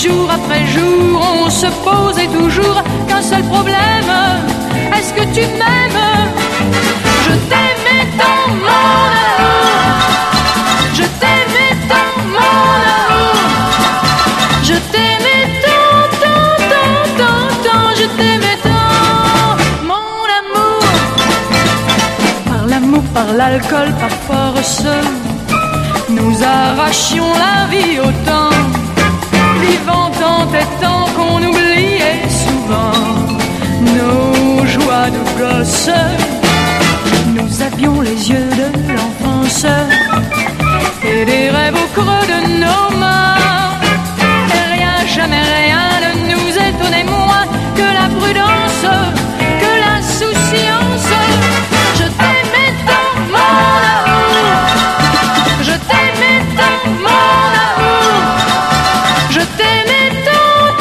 jour après jour, on se posait toujours qu'un seul problème. Est-ce que tu m'aimes? Je t'aimais tant, mon amour. Je t'aimais tant, mon amour. Je t'aimais tant, tant, tant, tant, tant. Je t'aimais tant, mon amour. Par l'amour, par l'alcool, par force, nous arrachions la vie au temps, vivant tant et tant qu'on oubliait souvent nos joies de gosse.